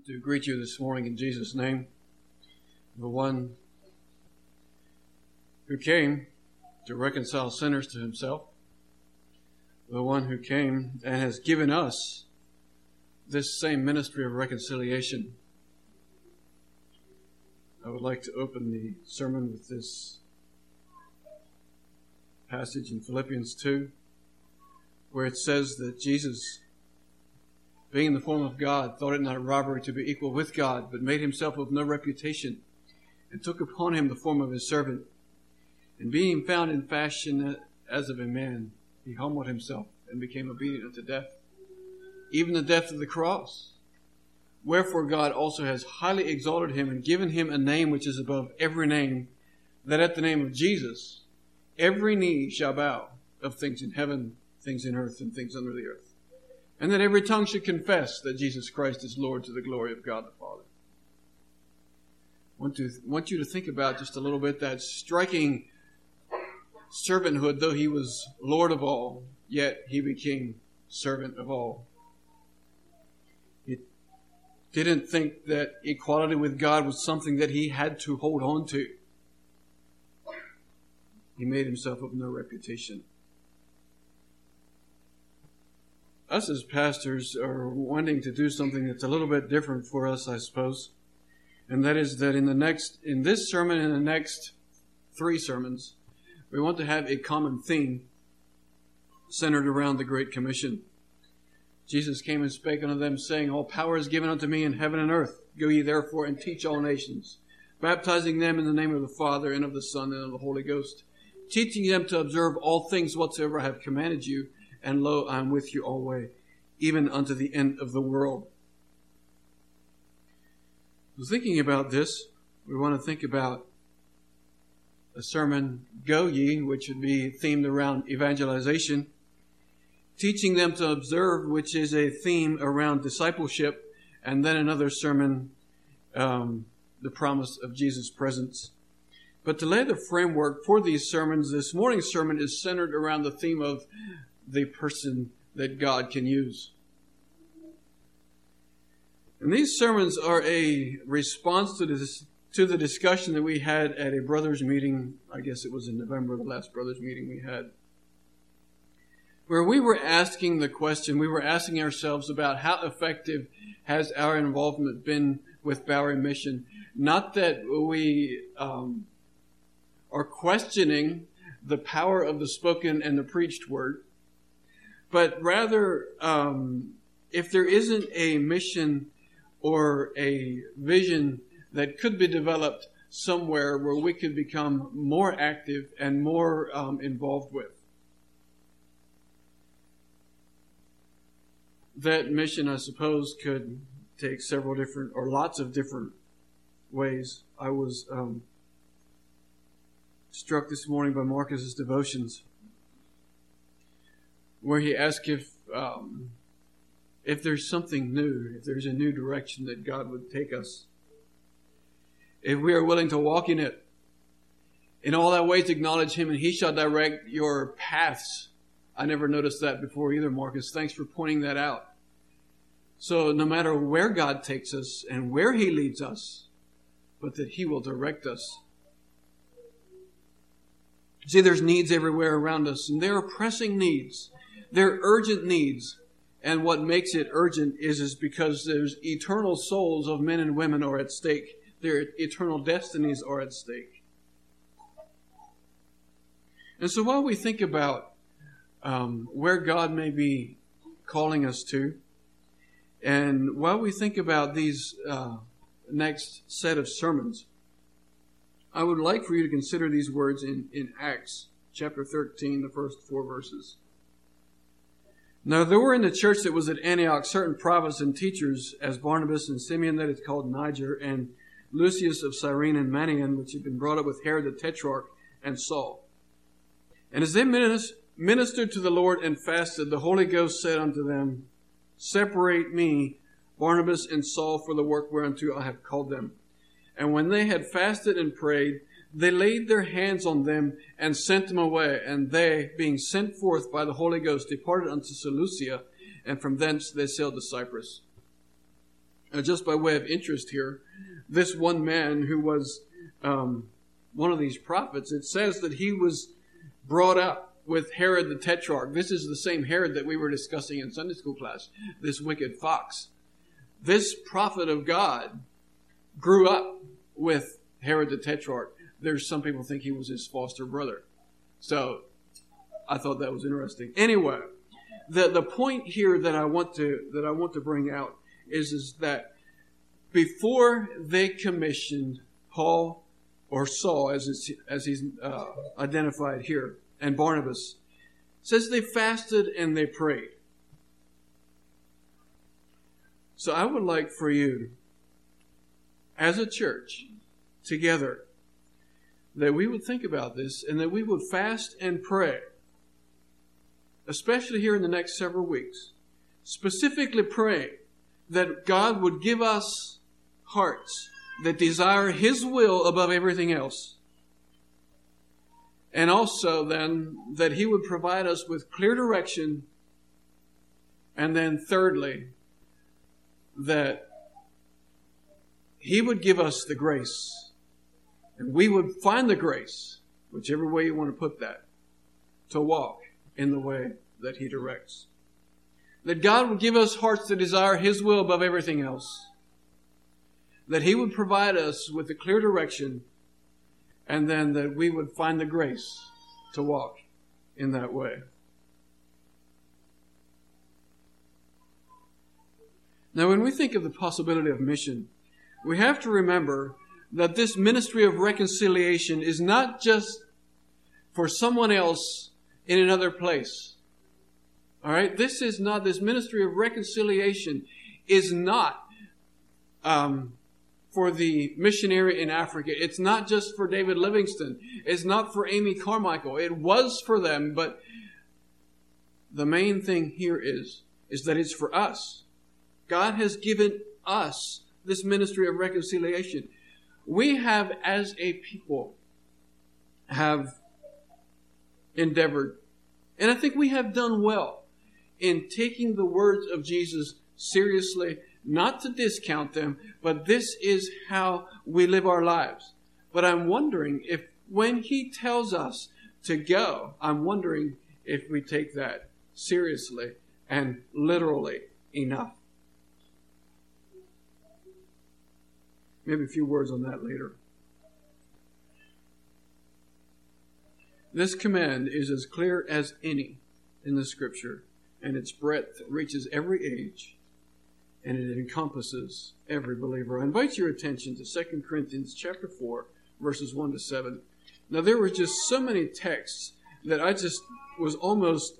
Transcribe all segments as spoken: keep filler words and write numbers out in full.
To greet you this morning in Jesus' name, the one who came to reconcile sinners to himself, the one who came and has given us this same ministry of reconciliation. I would like to open the sermon with this passage in Philippians two, where it says that Jesus, being in the form of God, thought it not a robbery to be equal with God, but made himself of no reputation, and took upon him the form of his servant. And being found in fashion as of a man, he humbled himself and became obedient unto death, even the death of the cross. Wherefore God also has highly exalted him and given him a name which is above every name, that at the name of Jesus every knee shall bow, of things in heaven, things in earth, and things under the earth. And that every tongue should confess that Jesus Christ is Lord, to the glory of God the Father. I want, to, want you to think about just a little bit that striking servanthood. Though he was Lord of all, yet he became servant of all. He didn't think that equality with God was something that he had to hold on to. He made himself of no reputation. Us as pastors are wanting to do something that's a little bit different for us, I suppose. And that is that in the next, in this sermon and the next three sermons, we want to have a common theme centered around the Great Commission. Jesus came and spake unto them, saying, All power is given unto me in heaven and earth. Go ye therefore and teach all nations, baptizing them in the name of the Father and of the Son and of the Holy Ghost, teaching them to observe all things whatsoever I have commanded you. And lo, I am with you always, even unto the end of the world. So thinking about this, we want to think about a sermon, Go Ye, which would be themed around evangelization. Teaching them to observe, which is a theme around discipleship. And then another sermon, um, the promise of Jesus' presence. But to lay the framework for these sermons, this morning's sermon is centered around the theme of the person that God can use. And these sermons are a response to this, to the discussion that we had at a brothers meeting. I guess it was in November, the last brothers meeting we had, where we were asking the question, we were asking ourselves about how effective has our involvement been with Bowery Mission. Not that we um, are questioning the power of the spoken and the preached word, but rather, um, if there isn't a mission or a vision that could be developed somewhere where we could become more active and more um, involved with. That mission, I suppose, could take several different, or lots of different ways. I was um, struck this morning by Marcus's devotions, where he asked if um, if there's something new, if there's a new direction that God would take us, if we are willing to walk in it. In all thy ways acknowledge him, and he shall direct your paths. I never noticed that before either, Marcus. Thanks for pointing that out. So no matter where God takes us and where he leads us, but that he will direct us. See, there's needs everywhere around us, and there are pressing needs. They're urgent needs. And what makes it urgent is, is because there's eternal souls of men and women are at stake. Their eternal destinies are at stake. And so while we think about um, where God may be calling us to, and while we think about these uh, next set of sermons, I would like for you to consider these words in, in Acts chapter thirteen, the first four verses. Now there were in the church that was at Antioch certain prophets and teachers, as Barnabas and Simeon that is called Niger, and Lucius of Cyrene and Manaen, which had been brought up with Herod the Tetrarch, and Saul. And as they ministered to the Lord and fasted, the Holy Ghost said unto them, Separate me, Barnabas and Saul, for the work whereunto I have called them. And when they had fasted and prayed, they laid their hands on them and sent them away. And they, being sent forth by the Holy Ghost, departed unto Seleucia, and from thence they sailed to Cyprus. uh, just by way of interest here, this one man who was um, one of these prophets, it says that he was brought up with Herod the Tetrarch. This is the same Herod that we were discussing in Sunday school class, this wicked fox. This prophet of God grew up with Herod the Tetrarch. There's some people think he was his foster brother. So I thought that was interesting. Anyway, the, the point here that I want to that I want to bring out is, is that before they commissioned Paul or Saul, as it's, as he's uh, identified here, and Barnabas, says they fasted and they prayed. So I would like for you, as a church, together, that we would think about this and that we would fast and pray, especially here in the next several weeks, specifically praying that God would give us hearts that desire His will above everything else. And also then that He would provide us with clear direction. And then thirdly, that He would give us the grace. And we would find the grace, whichever way you want to put that, to walk in the way that He directs. That God would give us hearts that desire His will above everything else. That He would provide us with a clear direction, and then that we would find the grace to walk in that way. Now, when we think of the possibility of mission, we have to remember that this ministry of reconciliation is not just for someone else in another place. All right? This is not, this ministry of reconciliation is not um, for the missionary in Africa. It's not just for David Livingston. It's not for Amy Carmichael. It was for them, but the main thing here is, is that it's for us. God has given us this ministry of reconciliation. We have, as a people, have endeavored, and I think we have done well in taking the words of Jesus seriously, not to discount them, but this is how we live our lives. But I'm wondering if when He tells us to go, I'm wondering if we take that seriously and literally enough. Maybe a few words on that later. This command is as clear as any in the Scripture, and its breadth reaches every age, and it encompasses every believer. I invite your attention to Second Corinthians chapter four, verses one to seven. Now, there were just so many texts that I just was almost,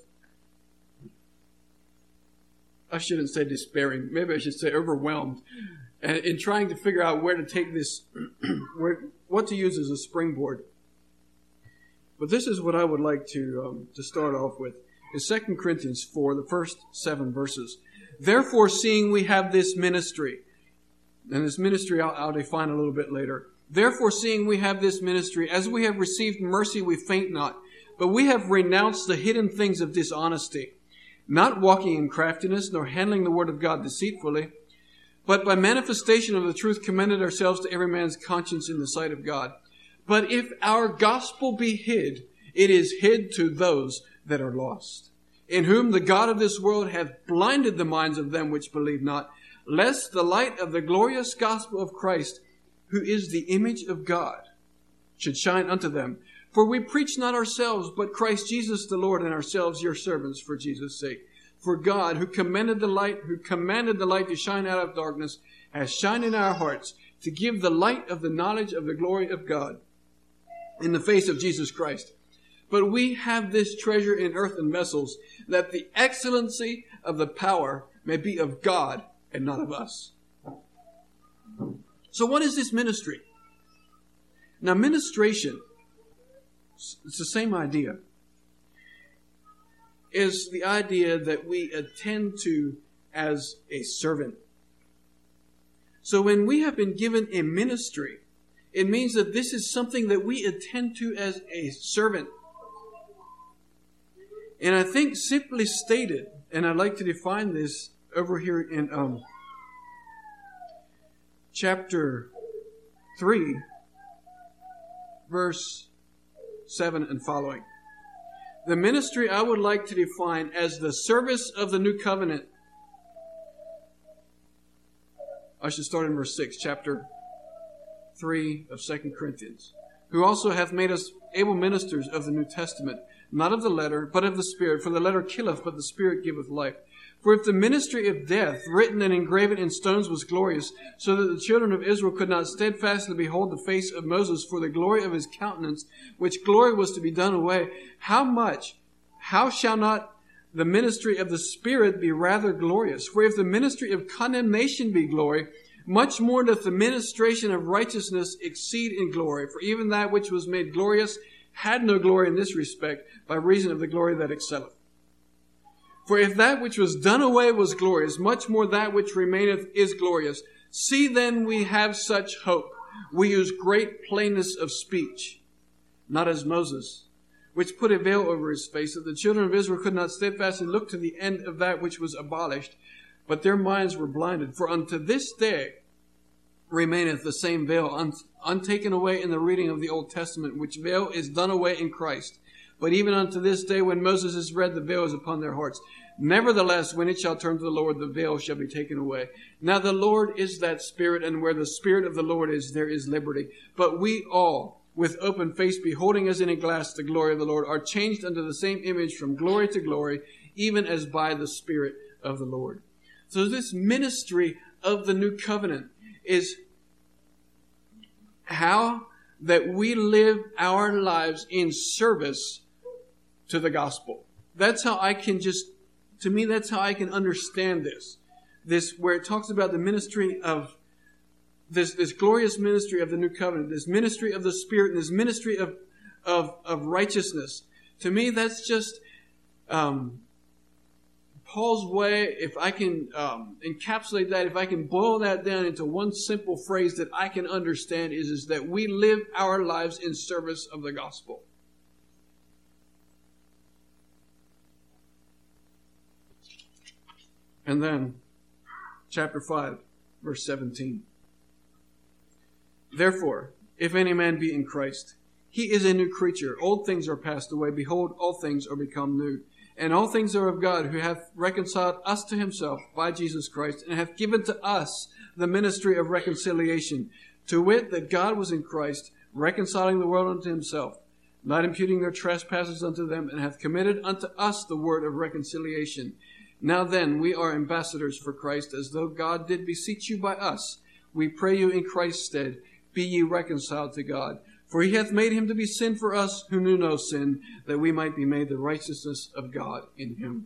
I shouldn't say despairing, maybe I should say overwhelmed, and in trying to figure out where to take this, where, what to use as a springboard. But this is what I would like to um, to start off with. In Second Corinthians four, the first seven verses. Therefore, seeing we have this ministry, and this ministry I'll, I'll define a little bit later. Therefore, seeing we have this ministry, as we have received mercy, we faint not. But we have renounced the hidden things of dishonesty, not walking in craftiness, nor handling the word of God deceitfully, but by manifestation of the truth commended ourselves to every man's conscience in the sight of God. But if our gospel be hid, it is hid to those that are lost, in whom the God of this world hath blinded the minds of them which believe not, lest the light of the glorious gospel of Christ, who is the image of God, should shine unto them. For we preach not ourselves, but Christ Jesus the Lord, and ourselves your servants for Jesus' sake. For God, who commanded the light, who commanded the light to shine out of darkness, has shined in our hearts to give the light of the knowledge of the glory of God in the face of Jesus Christ. But we have this treasure in earthen vessels, that the excellency of the power may be of God and not of us. So what is this ministry? Now, ministration, it's the same idea, is the idea that we attend to as a servant. So when we have been given a ministry, it means that this is something that we attend to as a servant. And I think simply stated, and I'd like to define this over here in um, chapter three, verse seven and following. The ministry I would like to define as the service of the new covenant. I should start in verse six, chapter three of Second Corinthians. Who also hath made us able ministers of the New Testament, not of the letter, but of the Spirit. For the letter killeth, but the Spirit giveth life. For if the ministry of death, written and engraven in stones, was glorious, so that the children of Israel could not steadfastly behold the face of Moses for the glory of his countenance, which glory was to be done away, how much, how shall not the ministry of the Spirit be rather glorious? For if the ministry of condemnation be glory, much more doth the ministration of righteousness exceed in glory. For even that which was made glorious had no glory in this respect, by reason of the glory that excelleth. For if that which was done away was glorious, much more that which remaineth is glorious. See then we have such hope. We use great plainness of speech, not as Moses, which put a veil over his face, that the children of Israel could not steadfastly look to the end of that which was abolished, but their minds were blinded. For unto this day remaineth the same veil, un- untaken away in the reading of the Old Testament, which veil is done away in Christ. But even unto this day, when Moses is read, the veil is upon their hearts. Nevertheless, when it shall turn to the Lord, the veil shall be taken away. Now the Lord is that Spirit, and where the Spirit of the Lord is, there is liberty. But we all, with open face, beholding as in a glass the glory of the Lord, are changed unto the same image from glory to glory, even as by the Spirit of the Lord. So this ministry of the new covenant is how that we live our lives in service to the gospel. That's how I can just, to me, that's how I can understand this. This, where it talks about the ministry of this, this glorious ministry of the new covenant, this ministry of the Spirit, and this ministry of, of, of righteousness. To me, that's just, um, Paul's way, if I can um, encapsulate that, if I can boil that down into one simple phrase that I can understand, is, is that we live our lives in service of the gospel. And then, chapter five, verse seventeen. Therefore, if any man be in Christ, he is a new creature. Old things are passed away. Behold, all things are become new. And all things are of God, who hath reconciled us to himself by Jesus Christ, and hath given to us the ministry of reconciliation, to wit, that God was in Christ, reconciling the world unto himself, not imputing their trespasses unto them, and hath committed unto us the word of reconciliation. Now then, we are ambassadors for Christ, as though God did beseech you by us. We pray you in Christ's stead, be ye reconciled to God. For he hath made him to be sin for us who knew no sin, that we might be made the righteousness of God in him.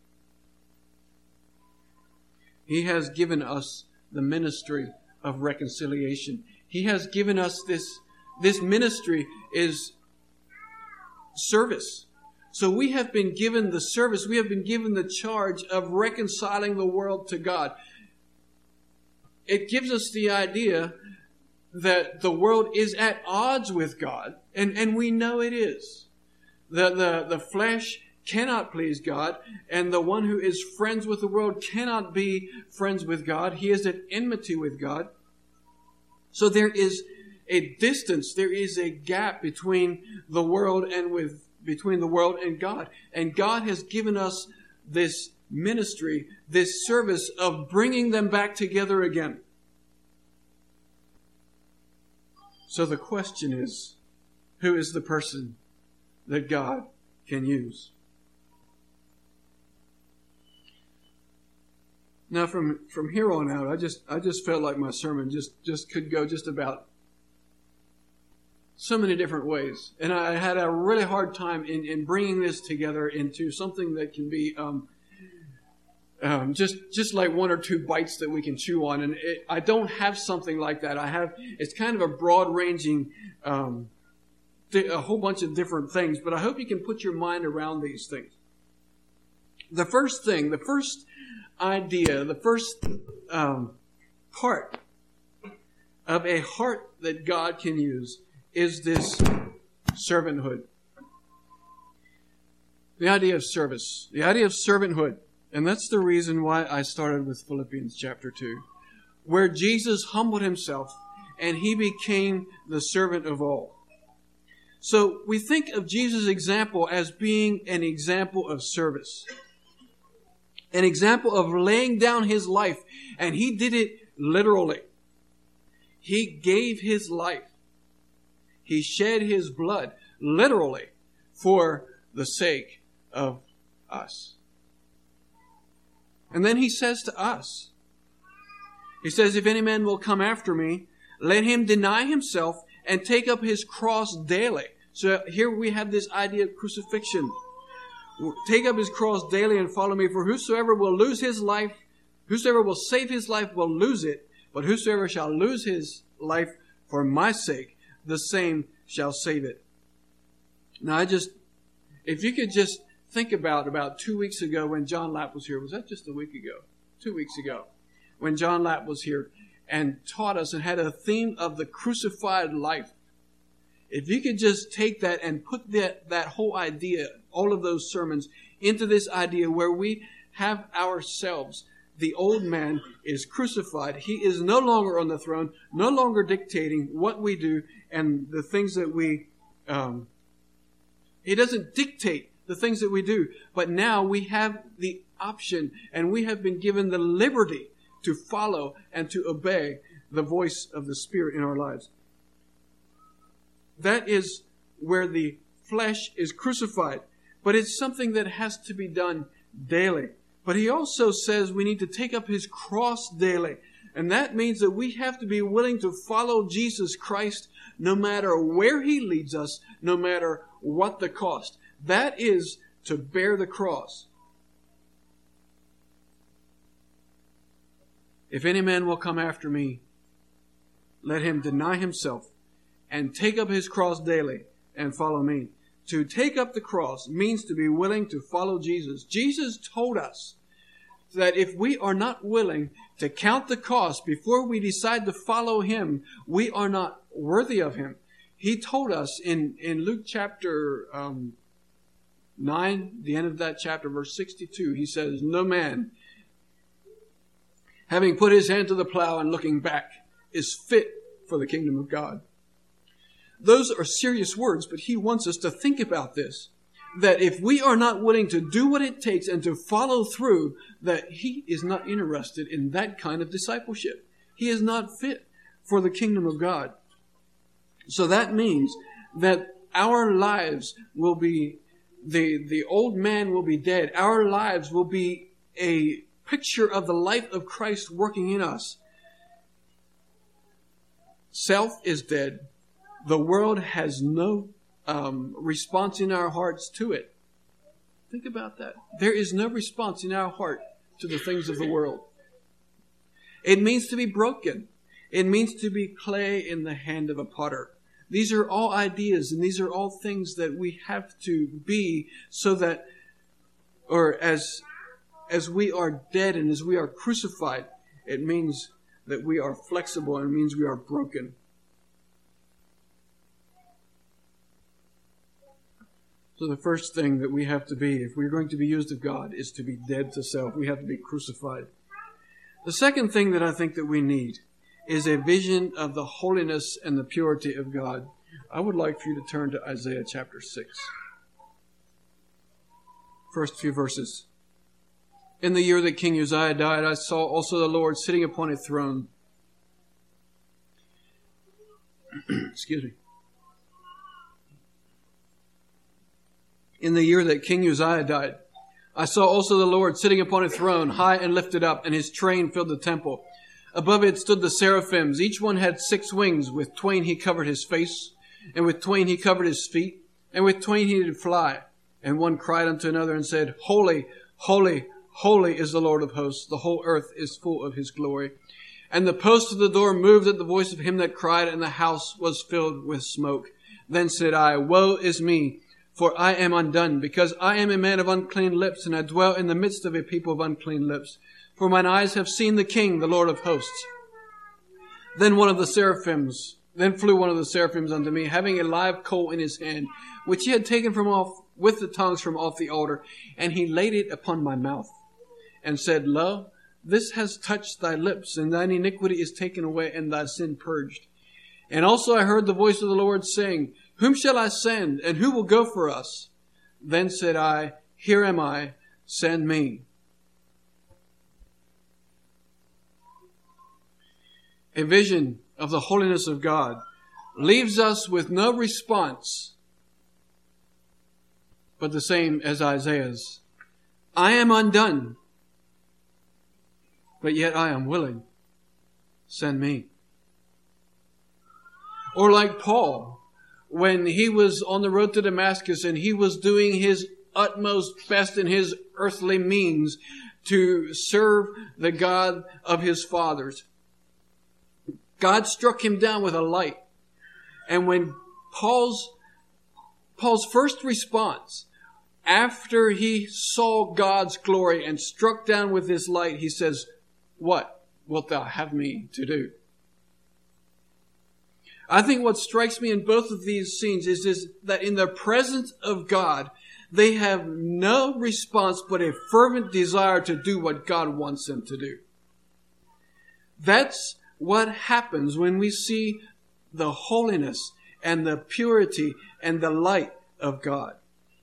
He has given us the ministry of reconciliation. He has given us this, this ministry is service. So we have been given the service, we have been given the charge of reconciling the world to God. It gives us the idea that the world is at odds with God, and, and we know it is. The, the, the flesh cannot please God, and the one who is friends with the world cannot be friends with God. He is at enmity with God. So there is a distance, there is a gap between the world and with between the world and God. And God has given us this ministry, this service of bringing them back together again. So the question is, who is the person that God can use? Now, from, from here on out, I just I just felt like my sermon just, just could go just about so many different ways. And I had a really hard time in, in bringing this together into something that can be um, um, just just like one or two bites that we can chew on. And it, I don't have something like that. I have, it's kind of a broad-ranging, um, th- a whole bunch of different things. But I hope you can put your mind around these things. The first thing, the first idea, the first um, part of a heart that God can use is this servanthood. The idea of service. The idea of servanthood. And that's the reason why I started with Philippians chapter two. where Jesus humbled himself and he became the servant of all. So we think of Jesus' example as being an example of service, an example of laying down his life, and he did it literally. He gave his life. He shed his blood literally for the sake of us. And then he says to us, he says, if any man will come after me, let him deny himself and take up his cross daily. So here we have this idea of crucifixion. Take up his cross daily and follow me. For whosoever will lose his life, whosoever will save his life will lose it. But whosoever shall lose his life for my sake, the same shall save it. Now I just, if you could just think about, about two weeks ago when John Lapp was here. Was that just a week ago? Two weeks ago. When John Lapp was here and taught us and had a theme of the crucified life. If you could just take that and put that, that whole idea, all of those sermons, into this idea where we have ourselves, the old man is crucified. He is no longer on the throne, no longer dictating what we do and the things that we, um, he doesn't dictate the things that we do. But now we have the option and we have been given the liberty to follow and to obey the voice of the Spirit in our lives. That is where the flesh is crucified. But it's something that has to be done daily. But he also says we need to take up his cross daily. And that means that we have to be willing to follow Jesus Christ no matter where he leads us, no matter what the cost. That is to bear the cross. If any man will come after me, let him deny himself and take up his cross daily and follow me. To take up the cross means to be willing to follow Jesus. Jesus told us that if we are not willing to count the cost before we decide to follow him, we are not worthy of him. He told us in, in Luke chapter um, nine, the end of that chapter, verse sixty-two, he says, no man, having put his hand to the plow and looking back, is fit for the kingdom of God. Those are serious words, but he wants us to think about this. That if we are not willing to do what it takes and to follow through, that he is not interested in that kind of discipleship. He is not fit for the kingdom of God. So that means that our lives will be, the, the old man will be dead. Our lives will be a picture of the life of Christ working in us. Self is dead. The world has no um, response in our hearts to it. Think about that. There is no response in our heart to the things of the world. It means to be broken. It means to be clay in the hand of a potter. These are all ideas and these are all things that we have to be so that, or as, as we are dead and as we are crucified, it means that we are flexible and it means we are broken. So the first thing that we have to be, if we're going to be used of God, is to be dead to self. We have to be crucified. The second thing that I think that we need is a vision of the holiness and the purity of God. I would like for you to turn to Isaiah chapter six. First few verses. In the year that King Uzziah died, I saw also the Lord sitting upon a throne. Excuse me. In the year that King Uzziah died, I saw also the Lord sitting upon a throne, high and lifted up, and his train filled the temple. Above it stood the seraphims. Each one had six wings. With twain he covered his face, and with twain he covered his feet, and with twain he did fly. And one cried unto another and said, Holy, holy, holy is the Lord of hosts. The whole earth is full of his glory. And the post of the door moved at the voice of him that cried, and the house was filled with smoke. Then said I, Woe is me! For I am undone, because I am a man of unclean lips, and I dwell in the midst of a people of unclean lips. For mine eyes have seen the King, the Lord of hosts. Then one of the seraphims, then flew one of the seraphims unto me, having a live coal in his hand, which he had taken from off, with the tongues from off the altar, and he laid it upon my mouth, and said, Lo, this has touched thy lips, and thine iniquity is taken away, and thy sin purged. And also I heard the voice of the Lord saying, Whom shall I send, and who will go for us? Then said I, Here am I, send me. A vision of the holiness of God leaves us with no response but the same as Isaiah's. I am undone, but yet I am willing. Send me. Or like Paul, when he was on the road to Damascus and he was doing his utmost best in his earthly means to serve the God of his fathers. God struck him down with a light. And when Paul's, Paul's first response, after he saw God's glory and struck down with his light, he says, What wilt thou have me to do? I think what strikes me in both of these scenes is, is that in the presence of God, they have no response but a fervent desire to do what God wants them to do. That's what happens when we see the holiness and the purity and the light of God.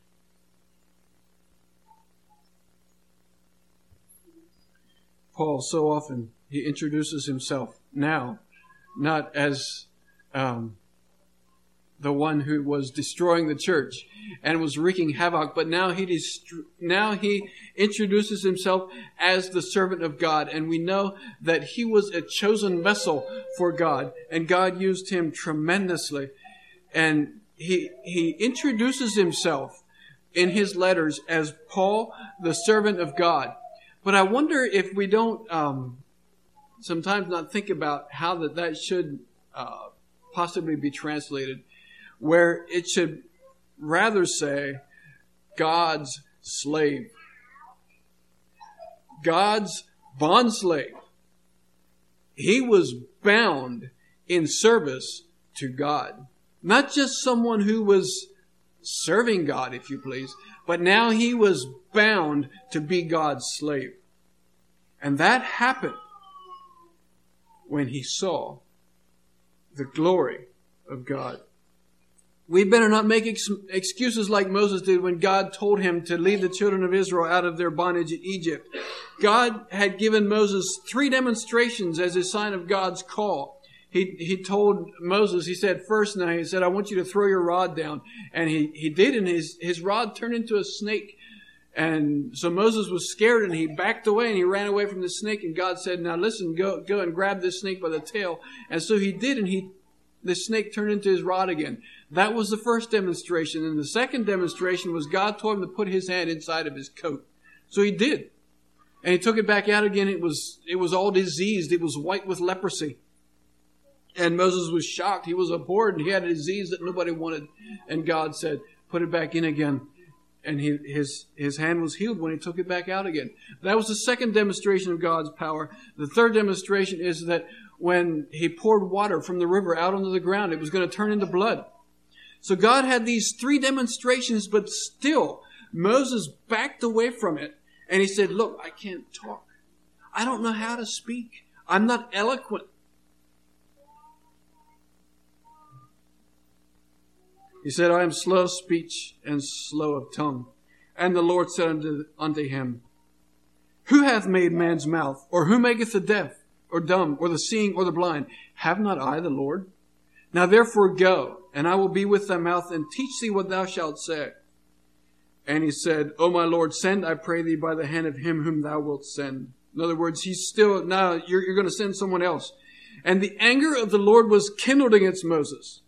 Paul, so often, he introduces himself now, not as um, the one who was destroying the church and was wreaking havoc, but now he dest- now he introduces himself as the servant of God, and we know that he was a chosen vessel for God, and God used him tremendously. And he he introduces himself in his letters as Paul, the servant of God. But I wonder if we don't um, sometimes not think about how that, that should uh, possibly be translated, where it should rather say God's slave. God's bondslave. He was bound in service to God. Not just someone who was serving God, if you please, but now he was bound to be God's slave. And that happened when he saw the glory of God. We better not make ex- excuses like Moses did when God told him to lead the children of Israel out of their bondage in Egypt. God had given Moses three demonstrations as a sign of God's call. He he told Moses, he said, first now, he said, I want you to throw your rod down. And he, he did, and his, his rod turned into a snake. And so Moses was scared, and he backed away, and he ran away from the snake. And God said, now listen, go go and grab this snake by the tail. And so he did, and he the snake turned into his rod again. That was the first demonstration. And the second demonstration was God told him to put his hand inside of his coat. So he did. And he took it back out again. It was it was all diseased. It was white with leprosy. And Moses was shocked. He was abhorred, and he had a disease that nobody wanted. And God said, put it back in again. And he, his, his hand was healed when he took it back out again. That was the second demonstration of God's power. The third demonstration is that when he poured water from the river out onto the ground, it was going to turn into blood. So God had these three demonstrations, but still Moses backed away from it. And he said, look, I can't talk. I don't know how to speak. I'm not eloquent. He said, I am slow of speech and slow of tongue. And the Lord said unto, unto him, Who hath made man's mouth? Or who maketh the deaf, or dumb, or the seeing, or the blind? Have not I the Lord? Now therefore go, and I will be with thy mouth, and teach thee what thou shalt say. And he said, O my Lord, send, I pray thee, by the hand of him whom thou wilt send. In other words, he's still, now you're, you're going to send someone else. And the anger of the Lord was kindled against Moses.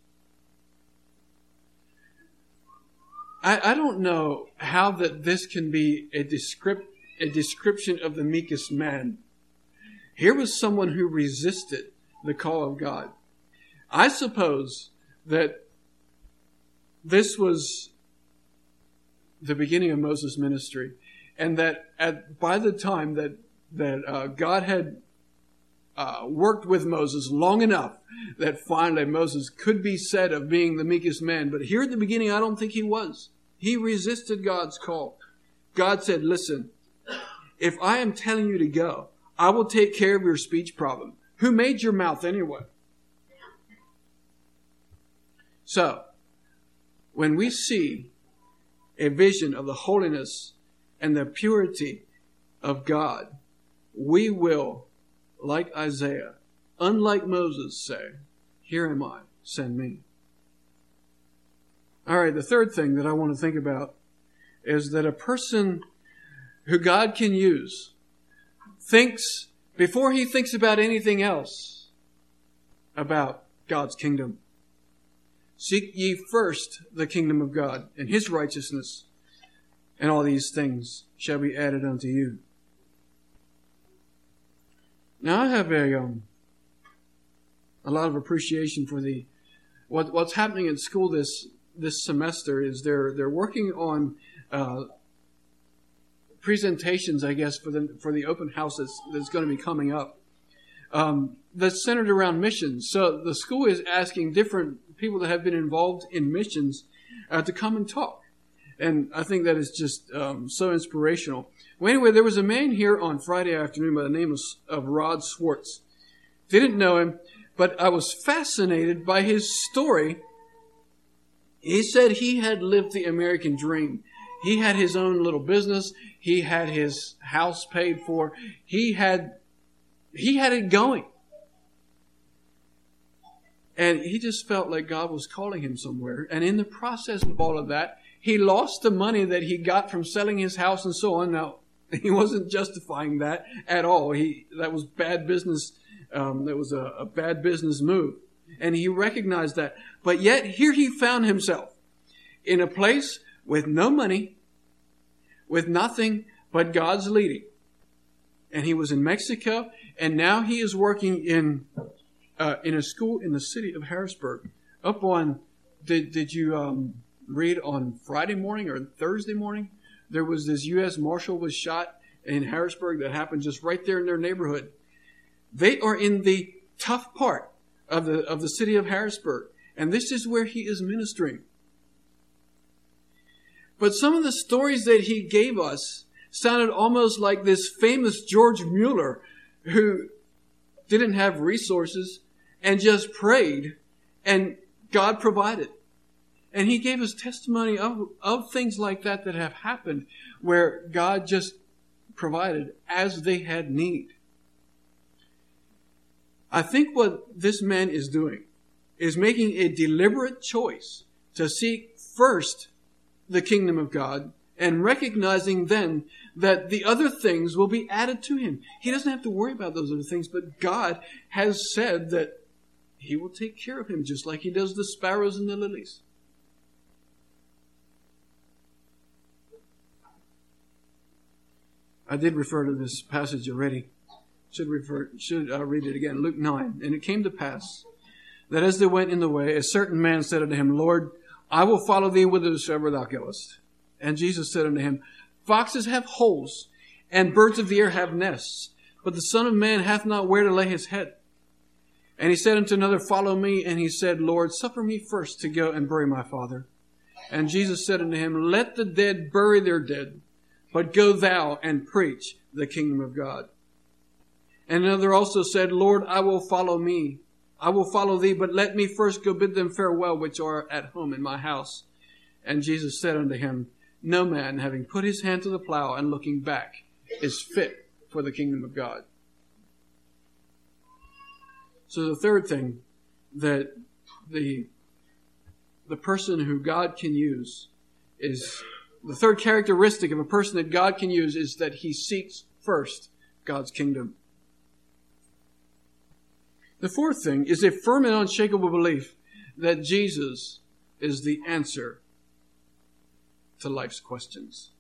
I, I don't know how that this can be a, descript, a description of the meekest man. Here was someone who resisted the call of God. I suppose that this was the beginning of Moses' ministry, and that at, by the time that, that uh, God had uh, worked with Moses long enough that finally Moses could be said of being the meekest man. But here at the beginning, I don't think he was. He resisted God's call. God said, listen, if I am telling you to go, I will take care of your speech problem. Who made your mouth anyway? So, when we see a vision of the holiness and the purity of God, we will, like Isaiah, unlike Moses, say, "Here am I, send me." All right, the third thing that I want to think about is that a person who God can use thinks, before he thinks about anything else, about God's kingdom. Seek ye first the kingdom of God and his righteousness, and all these things shall be added unto you. Now I have a um, a lot of appreciation for the what what's happening in school this this semester is they're they're working on uh, presentations, I guess, for the for the open house that's, that's going to be coming up. Um, that's centered around missions. So the school is asking different people that have been involved in missions uh, to come and talk. And I think that is just um, so inspirational. Well, anyway, there was a man here on Friday afternoon by the name of, of Rod Swartz. Didn't know him, but I was fascinated by his story. He said he had lived the American dream. He had his own little business. He had his house paid for. He had He had it going. And he just felt like God was calling him somewhere. And in the process of all of that, he lost the money that he got from selling his house and so on. Now, he wasn't justifying that at all. He that was bad business. Um, that was a, a bad business move. And he recognized that. But yet, here he found himself in a place with no money, with nothing but God's leading. And he was in Mexico, and now he is working in uh, in a school in the city of Harrisburg. Up on, did did you um, read on Friday morning or Thursday morning? There was this U S Marshal was shot in Harrisburg that happened just right there in their neighborhood. They are in the tough part of the of the city of Harrisburg, and this is where he is ministering. But some of the stories that he gave us sounded almost like this famous George Mueller who didn't have resources and just prayed and God provided. And he gave us testimony of, of things like that that have happened where God just provided as they had need. I think what this man is doing is making a deliberate choice to seek first the kingdom of God and recognizing then that the other things will be added to him. He doesn't have to worry about those other things, but God has said that he will take care of him just like he does the sparrows and the lilies. I did refer to this passage already. Should refer, should uh, read it again. Luke nine. And it came to pass that as they went in the way, a certain man said unto him, Lord, I will follow thee whithersoever thou goest. And Jesus said unto him, Foxes have holes, and birds of the air have nests, but the Son of Man hath not where to lay his head. And he said unto another, Follow me. And he said, Lord, suffer me first to go and bury my father. And Jesus said unto him, Let the dead bury their dead, but go thou and preach the kingdom of God. And another also said, Lord, I will follow me. I will follow thee, but let me first go bid them farewell, which are at home in my house. And Jesus said unto him, No man, having put his hand to the plow and looking back, is fit for the kingdom of God. So the third thing that the, the person who God can use is, the third characteristic of a person that God can use is that he seeks first God's kingdom. The fourth thing is a firm and unshakable belief that Jesus is the answer to life's questions.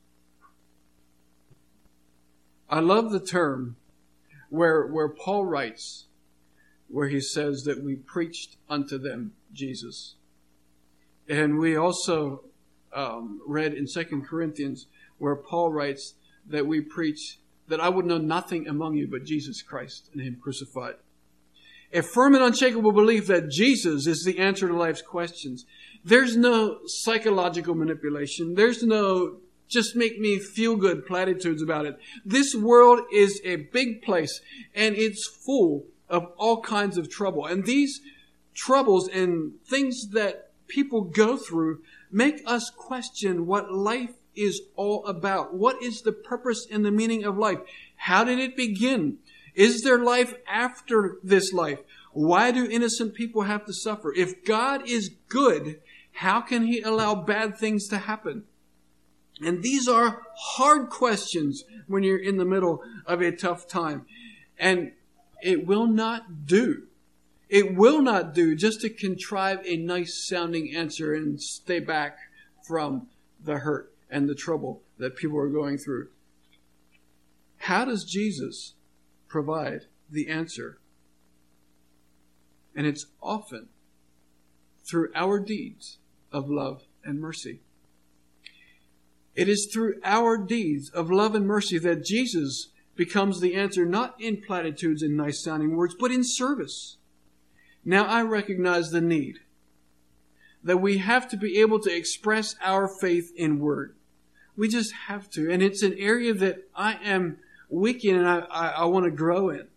I love the term where, where Paul writes, where he says that we preached unto them Jesus. And we also um, read in Second Corinthians where Paul writes that we preach that I would know nothing among you but Jesus Christ and him crucified. A firm and unshakable belief that Jesus is the answer to life's questions. There's no psychological manipulation. There's no just make me feel good platitudes about it. This world is a big place, and it's full of all kinds of trouble. And these troubles and things that people go through make us question what life is all about. What is the purpose and the meaning of life? How did it begin? Is there life after this life? Why do innocent people have to suffer? If God is good, how can He allow bad things to happen? And these are hard questions when you're in the middle of a tough time. And it will not do. It will not do just to contrive a nice sounding answer and stay back from the hurt and the trouble that people are going through. How does Jesus provide the answer? And it's often through our deeds of love and mercy. It is through our deeds of love and mercy that Jesus becomes the answer, not in platitudes and nice sounding words, but in service. Now I recognize the need that we have to be able to express our faith in word. We just have to. And it's an area that I am weak in and I, I, I want to grow in.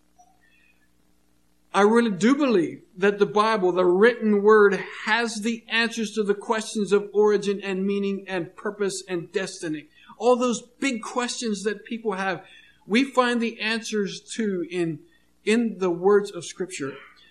I really do believe that the Bible, the written word, has the answers to the questions of origin and meaning and purpose and destiny. All those big questions that people have, we find the answers to in, in the words of Scripture.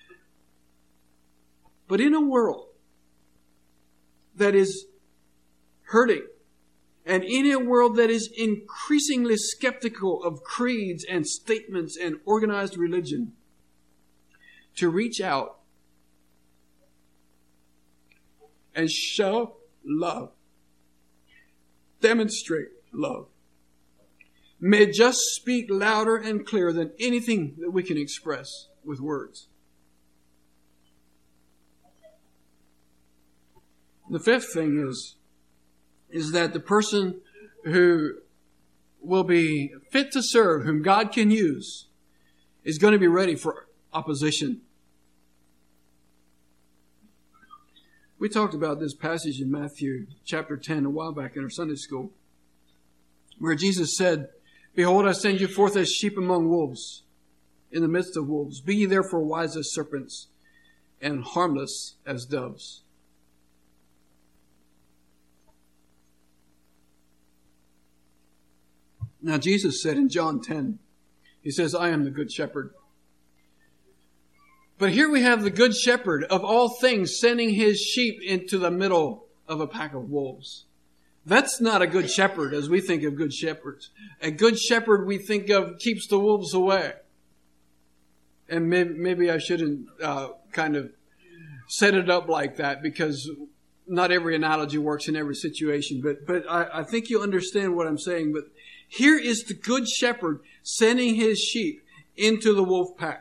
But in a world that is hurting, and in a world that is increasingly skeptical of creeds and statements and organized religion, to reach out and show love, demonstrate love, may just speak louder and clearer than anything that we can express with words. The fifth thing is, is that the person who will be fit to serve, whom God can use, is going to be ready for opposition. We talked about this passage in Matthew chapter ten a while back in our Sunday school, where Jesus said, "Behold, I send you forth as sheep among wolves, in the midst of wolves. Be ye therefore wise as serpents, and harmless as doves." Now Jesus said in John ten, He says, "I am the good shepherd." But here we have the good shepherd of all things sending his sheep into the middle of a pack of wolves. That's not a good shepherd as we think of good shepherds. A good shepherd we think of keeps the wolves away. And maybe, maybe I shouldn't uh, kind of set it up like that, because not every analogy works in every situation. But, but I, I think you understand what I'm saying. But here is the good shepherd sending his sheep into the wolf pack.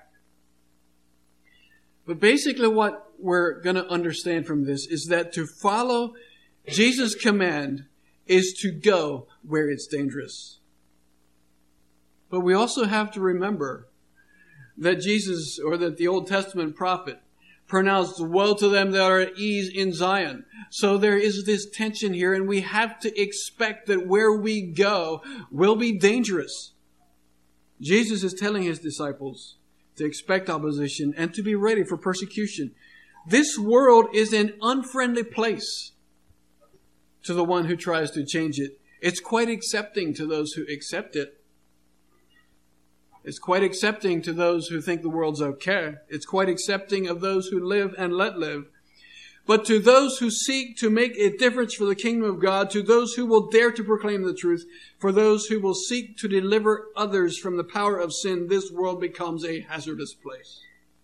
But basically what we're going to understand from this is that to follow Jesus' command is to go where it's dangerous. But we also have to remember that Jesus, or that the Old Testament prophet, pronounced, "Woe to them that are at ease in Zion." So there is this tension here, and we have to expect that where we go will be dangerous. Jesus is telling his disciples to expect opposition and to be ready for persecution. This world is an unfriendly place to the one who tries to change it. It's quite accepting to those who accept it. It's quite accepting to those who think the world's okay. It's quite accepting of those who live and let live. But to those who seek to make a difference for the kingdom of God, to those who will dare to proclaim the truth, for those who will seek to deliver others from the power of sin, this world becomes a hazardous place.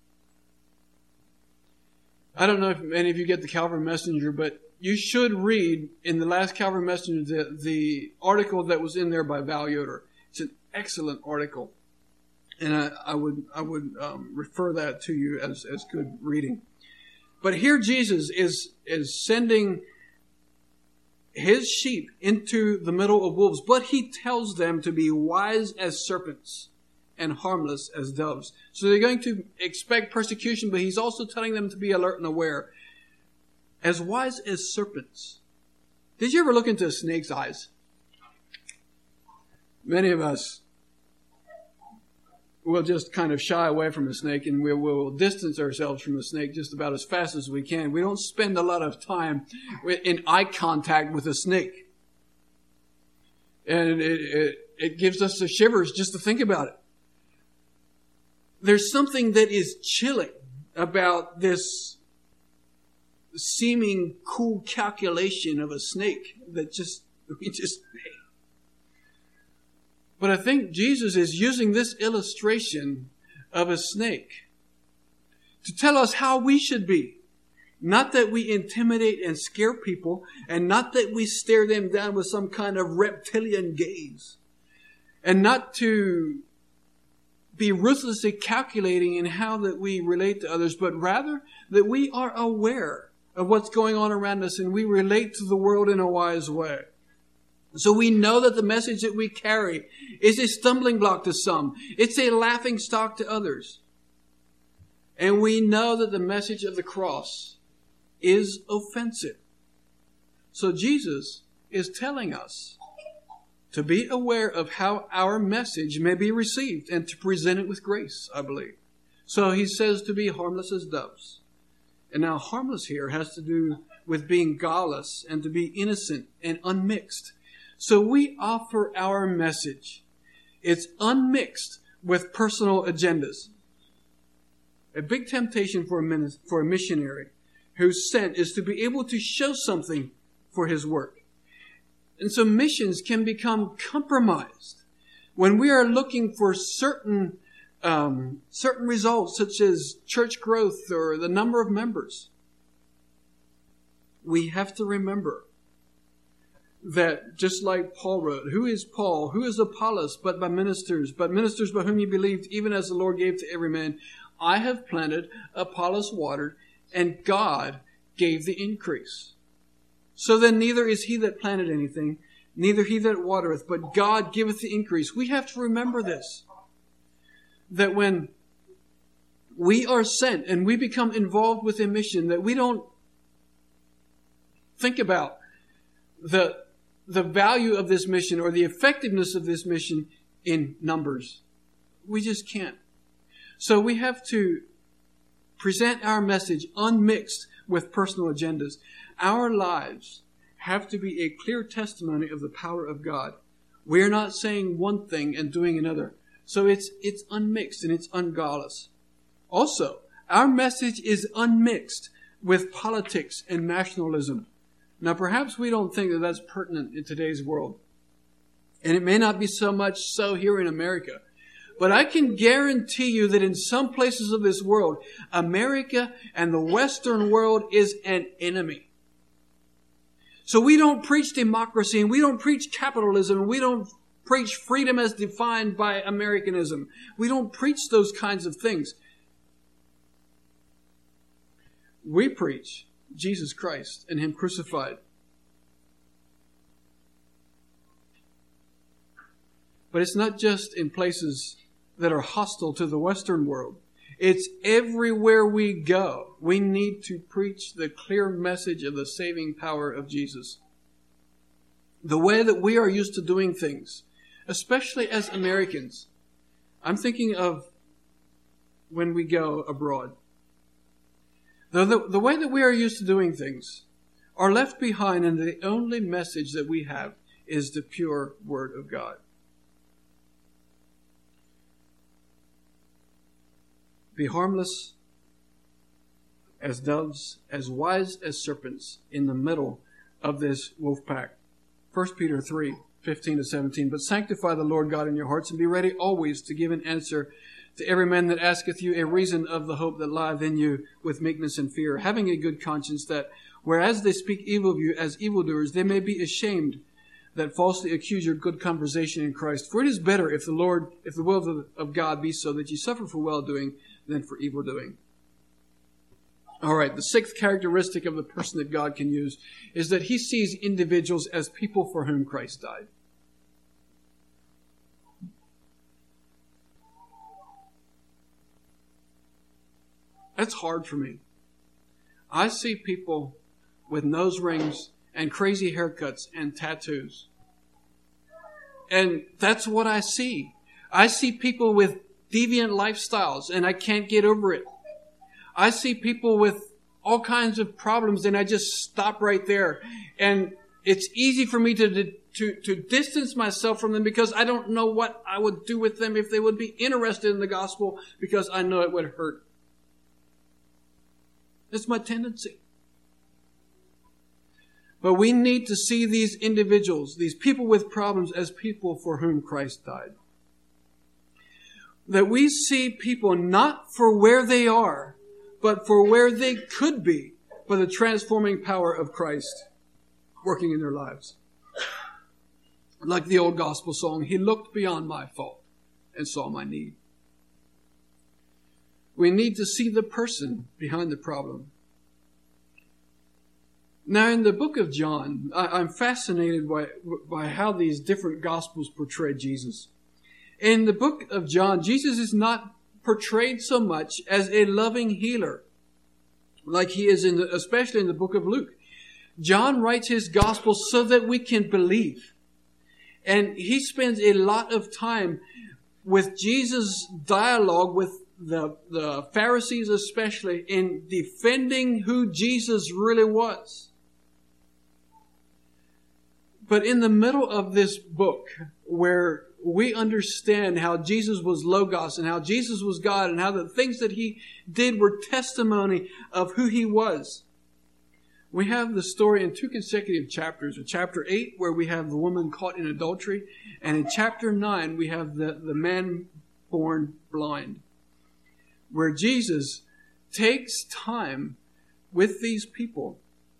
I don't know if any of you get the Calvary Messenger, but you should read in the last Calvary Messenger the, the article that was in there by Val Yoder. It's an excellent article. And I, I would I would um, refer that to you as, as good reading. But here Jesus is, is sending his sheep into the middle of wolves, but he tells them to be wise as serpents and harmless as doves. So they're going to expect persecution, but he's also telling them to be alert and aware. As wise as serpents. Did you ever look into a snake's eyes? Many of us will just kind of shy away from a snake, and we will distance ourselves from a snake just about as fast as we can. We don't spend a lot of time in eye contact with a snake. And it, it, it gives us the shivers just to think about it. There's something that is chilling about this seeming cool calculation of a snake that just, we just, but I think Jesus is using this illustration of a snake to tell us how we should be. Not that we intimidate and scare people, and not that we stare them down with some kind of reptilian gaze, and not to be ruthlessly calculating in how that we relate to others, but rather that we are aware of what's going on around us and we relate to the world in a wise way. So we know that the message that we carry is a stumbling block to some. It's a laughing stock to others. And we know that the message of the cross is offensive. So Jesus is telling us to be aware of how our message may be received and to present it with grace, I believe. So he says to be harmless as doves. And now harmless here has to do with being guileless and to be innocent and unmixed. So we offer our message. It's unmixed with personal agendas. A big temptation for a, min- for a missionary who's sent is to be able to show something for his work. And so missions can become compromised when we are looking for certain um, certain results, such as church growth or the number of members. We have to remember that just like Paul wrote, who is Paul? Who is Apollos? But by ministers, but ministers by whom you believed, even as the Lord gave to every man. I have planted, Apollos watered, and God gave the increase. So then neither is he that planted anything, neither he that watereth, but God giveth the increase. We have to remember this. That when we are sent and we become involved with a mission, that we don't think about the the value of this mission or the effectiveness of this mission in numbers. We just can't. So we have to present our message unmixed with personal agendas. Our lives have to be a clear testimony of the power of God. We're not saying one thing and doing another. So it's it's unmixed and it's ungodless. Also, our message is unmixed with politics and nationalism. Now, perhaps we don't think that that's pertinent in today's world. And it may not be so much so here in America. But I can guarantee you that in some places of this world, America and the Western world is an enemy. So we don't preach democracy and we don't preach capitalism and we don't preach freedom as defined by Americanism. We don't preach those kinds of things. We preach Jesus Christ and Him crucified. But it's not just in places that are hostile to the Western world. It's everywhere we go. We need to preach the clear message of the saving power of Jesus. The way that we are used to doing things, especially as Americans. I'm thinking of when we go abroad. The, the, the way that we are used to doing things are left behind, and the only message that we have is the pure Word of God. Be harmless as doves, as wise as serpents in the middle of this wolf pack. First Peter three, fifteen to seventeen. But sanctify the Lord God in your hearts, and be ready always to give an answer to every man that asketh you a reason of the hope that lieth in you with meekness and fear, having a good conscience, that whereas they speak evil of you as evildoers, they may be ashamed that falsely accuse your good conversation in Christ. For it is better if the Lord, if the will of, the, of God be so, that you suffer for well-doing than for evil-doing. All right, the sixth characteristic of the person that God can use is that He sees individuals as people for whom Christ died. That's hard for me. I see people with nose rings and crazy haircuts and tattoos. And that's what I see. I see people with deviant lifestyles and I can't get over it. I see people with all kinds of problems and I just stop right there. And it's easy for me to, to, to distance myself from them because I don't know what I would do with them if they would be interested in the gospel, because I know it would hurt. That's my tendency. But we need to see these individuals, these people with problems, as people for whom Christ died. That we see people not for where they are, but for where they could be by the transforming power of Christ working in their lives. Like the old gospel song, He looked beyond my fault and saw my need. We need to see the person behind the problem. Now, in the book of John, I'm fascinated by, by how these different gospels portray Jesus. In the book of John, Jesus is not portrayed so much as a loving healer, like he is in the, especially in the book of Luke. John writes his gospel so that we can believe. And he spends a lot of time with Jesus' dialogue with the, the Pharisees especially in defending who Jesus really was. But in the middle of this book, where we understand how Jesus was Logos and how Jesus was God and how the things that he did were testimony of who he was, we have the story in two consecutive chapters. In chapter eight, where we have the woman caught in adultery, and in chapter nine, we have the, the man born blind, where Jesus takes time with these people.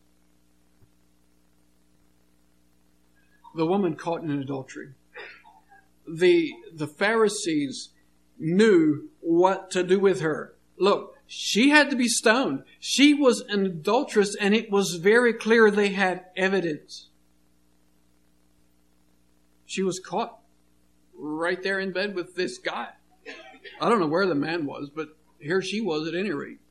The woman caught in adultery. The, the Pharisees knew what to do with her. Look, she had to be stoned. She was an adulteress, and it was very clear they had evidence. She was caught right there in bed with this guy. I don't know where the man was, but here she was at any rate.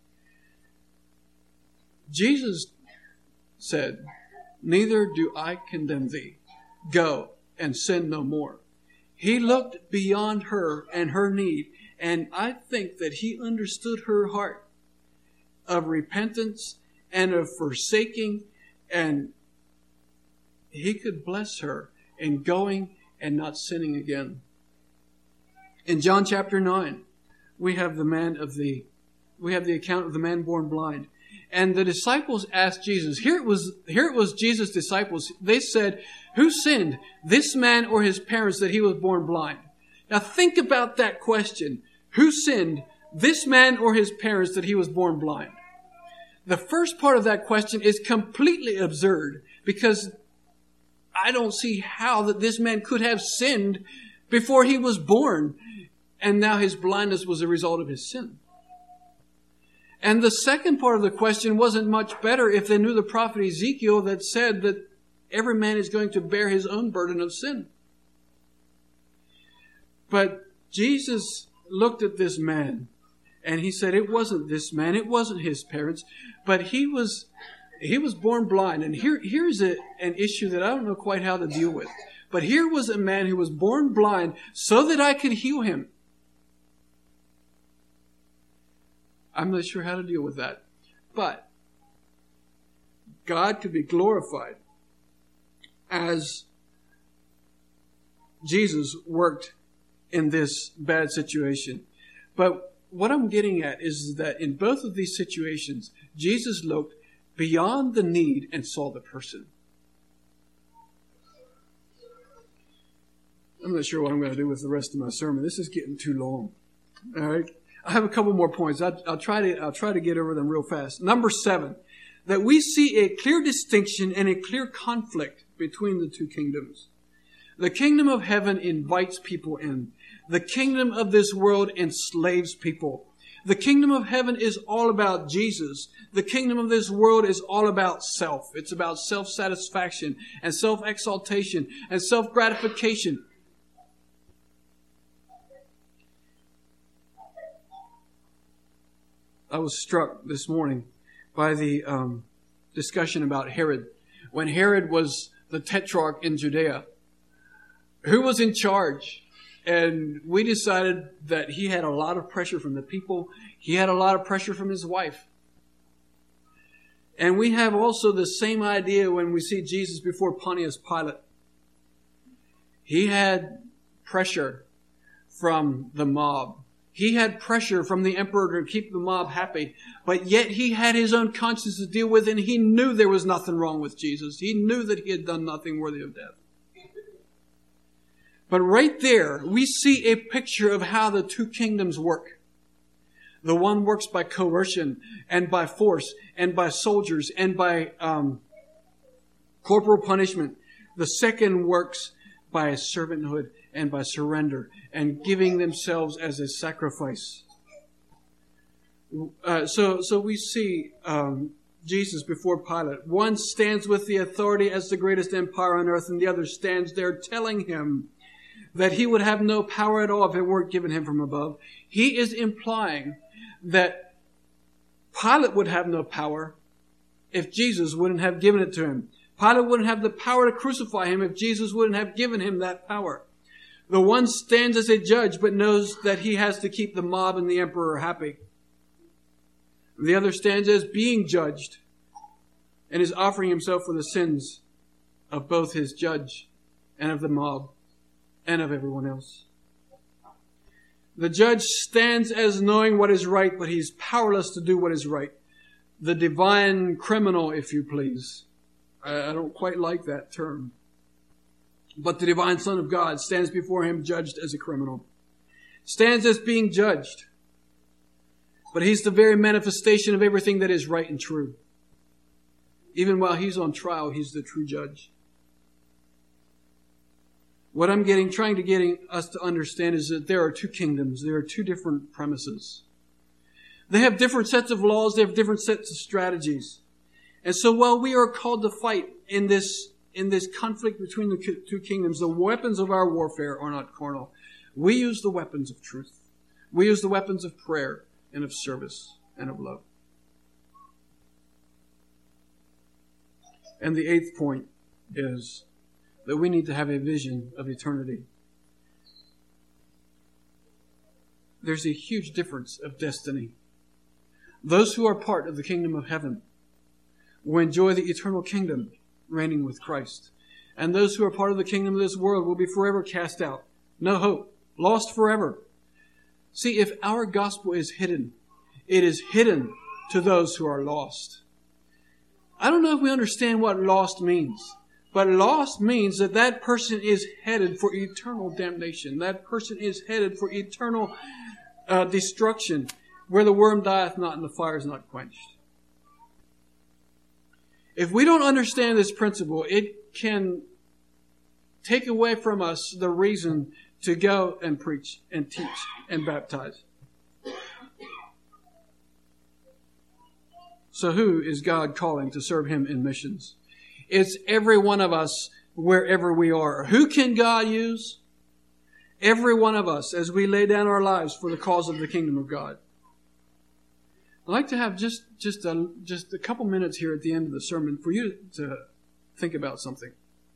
Jesus said, "Neither do I condemn thee. Go and sin no more." He looked beyond her and her need, and I think that he understood her heart of repentance and of forsaking, and he could bless her in going and not sinning again. In John chapter nine, we have the man of the, we have the account of the man born blind. And the disciples asked Jesus, here it was, here it was Jesus' disciples. They said, "Who sinned, this man or his parents, that he was born blind?" Now think about that question. Who sinned, this man or his parents, that he was born blind? The first part of that question is completely absurd, because I don't see how that this man could have sinned before he was born, and now his blindness was a result of his sin. And the second part of the question wasn't much better if they knew the prophet Ezekiel that said that every man is going to bear his own burden of sin. But Jesus looked at this man and he said it wasn't this man, it wasn't his parents, but he was he was born blind. And here here's a, an issue that I don't know quite how to deal with. But here was a man who was born blind so that I could heal him. I'm not sure how to deal with that. But God could be glorified as Jesus worked in this bad situation. But what I'm getting at is that in both of these situations, Jesus looked beyond the need and saw the person. I'm not sure what I'm going to do with the rest of my sermon. This is getting too long. All right. I have a couple more points. I'll, I'll try to, I'll try to get over them real fast. Number seven, that we see a clear distinction and a clear conflict between the two kingdoms. The kingdom of heaven invites people in. The kingdom of this world enslaves people. The kingdom of heaven is all about Jesus. The kingdom of this world is all about self. It's about self-satisfaction and self-exaltation and self-gratification. I was struck this morning by the um, discussion about Herod. When Herod was the tetrarch in Judea, who was in charge. And we decided that he had a lot of pressure from the people. He had a lot of pressure from his wife. And we have also the same idea when we see Jesus before Pontius Pilate. He had pressure from the mob. He had pressure from the emperor to keep the mob happy. But yet he had his own conscience to deal with, and he knew there was nothing wrong with Jesus. He knew that he had done nothing worthy of death. But right there, we see a picture of how the two kingdoms work. The one works by coercion and by force and by soldiers and by um, corporal punishment. The second works by servanthood and by surrender and giving themselves as a sacrifice. Uh, so, so we see um, Jesus before Pilate. One stands with the authority as the greatest empire on earth, and the other stands there telling him that he would have no power at all if it weren't given him from above. He is implying that Pilate would have no power if Jesus wouldn't have given it to him. Pilate wouldn't have the power to crucify him if Jesus wouldn't have given him that power. The one stands as a judge but knows that he has to keep the mob and the emperor happy. The other stands as being judged and is offering himself for the sins of both his judge and of the mob and of everyone else. The judge stands as knowing what is right, but he's powerless to do what is right. The divine criminal, if you please. I don't quite like that term. But the divine Son of God stands before him judged as a criminal. Stands as being judged. But he's the very manifestation of everything that is right and true. Even while he's on trial, he's the true judge. What I'm getting, trying to get us to understand is that there are two kingdoms. There are two different premises. They have different sets of laws. They have different sets of strategies. And so while we are called to fight in this, in this conflict between the two kingdoms, the weapons of our warfare are not carnal. We use the weapons of truth. We use the weapons of prayer and of service and of love. And the eighth point is that we need to have a vision of eternity. There's a huge difference of destiny. Those who are part of the kingdom of heaven will enjoy the eternal kingdom reigning with Christ. And those who are part of the kingdom of this world will be forever cast out. No hope. Lost forever. See, if our gospel is hidden, it is hidden to those who are lost. I don't know if we understand what lost means. But lost means that that person is headed for eternal damnation. That person is headed for eternal uh, destruction, where the worm dieth not and the fire is not quenched. If we don't understand this principle, it can take away from us the reason to go and preach and teach and baptize. So who is God calling to serve him in missions? It's every one of us wherever we are. Who can God use? Every one of us as we lay down our lives for the cause of the kingdom of God. I'd like to have just, just, a, just a couple minutes here at the end of the sermon for you to think about something.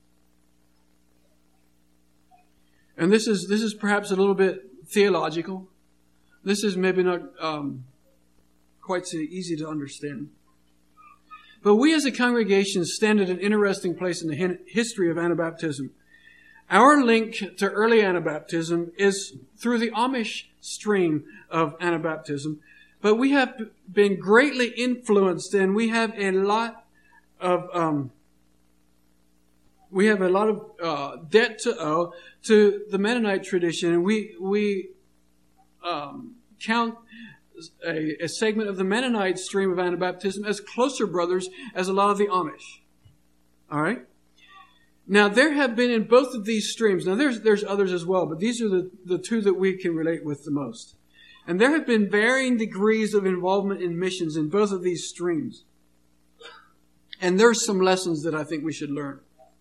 And this is, this is perhaps a little bit theological. This is maybe not um, quite so easy to understand. But we as a congregation stand at an interesting place in the history of Anabaptism. Our link to early Anabaptism is through the Amish stream of Anabaptism. But we have been greatly influenced, and we have a lot of um, we have a lot of uh, debt to owe to the Mennonite tradition, and we we um, count A, a segment of the Mennonite stream of Anabaptism as closer brothers as a lot of the Amish. All right? Now, there have been in both of these streams, now there's there's others as well, but these are the, the two that we can relate with the most. And there have been varying degrees of involvement in missions in both of these streams. And there's some lessons that I think we should learn.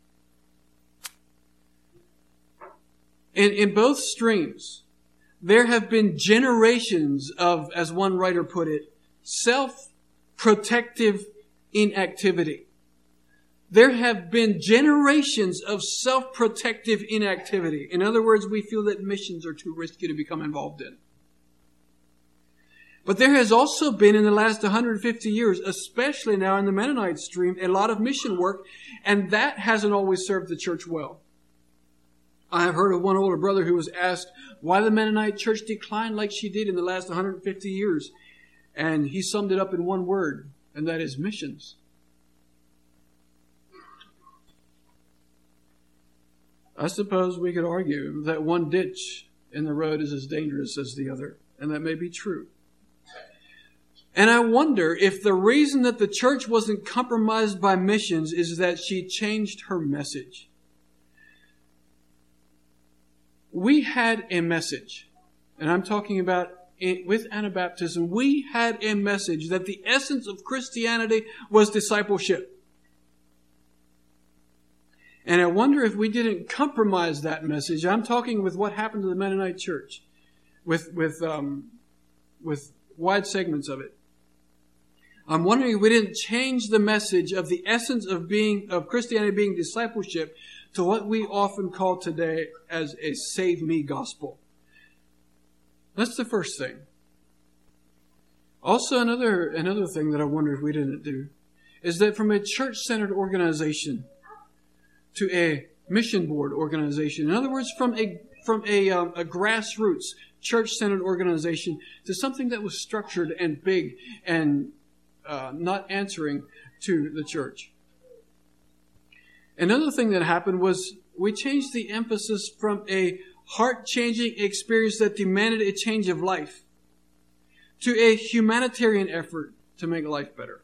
In, in both streams, there have been generations of, as one writer put it, self-protective inactivity. there have been generations of self-protective inactivity. In other words, we feel that missions are too risky to become involved in. But there has also been in the last one hundred fifty years, especially now in the Mennonite stream, a lot of mission work, and that hasn't always served the church well. I have heard of one older brother who was asked why the Mennonite church declined like she did in the last one hundred fifty years. And he summed it up in one word, and that is missions. I suppose we could argue that one ditch in the road is as dangerous as the other, and that may be true. And I wonder if the reason that the church wasn't compromised by missions is that she changed her message. We had a message, and I'm talking about it, with Anabaptism, we had a message that the essence of Christianity was discipleship. And I wonder if we didn't compromise that message. I'm talking with what happened to the Mennonite church, with with um, with wide segments of it. I'm wondering if we didn't change the message of the essence of being of Christianity being discipleship to what we often call today as a save me gospel. That's the first thing. Also, another another thing that I wonder if we didn't do is that from a church-centered organization to a mission board organization, in other words, from a from a, um, a grassroots church-centered organization to something that was structured and big and uh, not answering to the church. Another thing that happened was we changed the emphasis from a heart-changing experience that demanded a change of life to a humanitarian effort to make life better.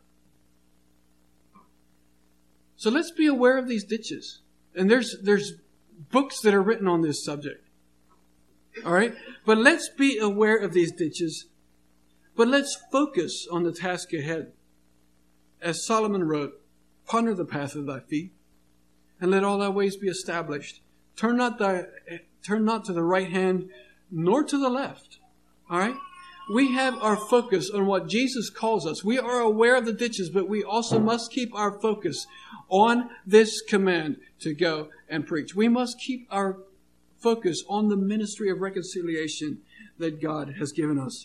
So let's be aware of these ditches. And there's there's books that are written on this subject. All right? But let's be aware of these ditches. But let's focus on the task ahead. As Solomon wrote, ponder the path of thy feet, and let all thy ways be established. Turn not thy turn not to the right hand, nor to the left. All right? We have our focus on what Jesus calls us. We are aware of the ditches, but we also must keep our focus on this command to go and preach. We must keep our focus on the ministry of reconciliation that God has given us.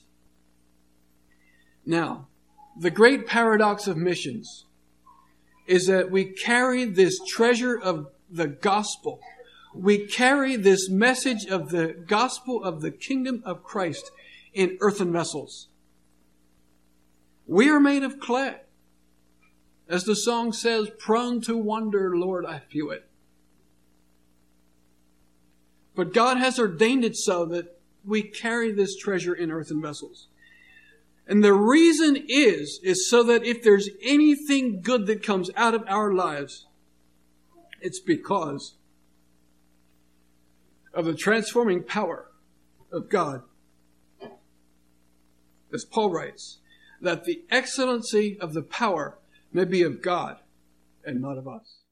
Now, the great paradox of missions is that we carry this treasure of the gospel. We carry this message of the gospel of the kingdom of Christ in earthen vessels. We are made of clay. As the song says, prone to wonder, Lord, I feel it. But God has ordained it so that we carry this treasure in earthen vessels. And the reason is, is so that if there's anything good that comes out of our lives, it's because of the transforming power of God. As Paul writes, that the excellency of the power may be of God and not of us.